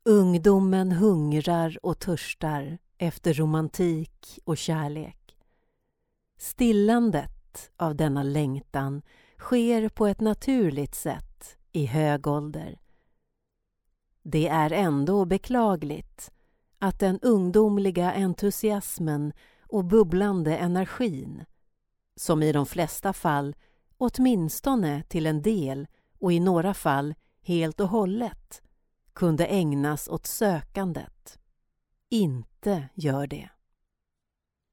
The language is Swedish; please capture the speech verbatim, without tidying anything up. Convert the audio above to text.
Ungdomen hungrar och törstar efter romantik och kärlek. Stillandet av denna längtan sker på ett naturligt sätt i hög ålder. Det är ändå beklagligt att den ungdomliga entusiasmen och bubblande energin, som i de flesta fall, åtminstone till en del och i några fall helt och hållet, kunde ägnas åt sökandet, inte gör det.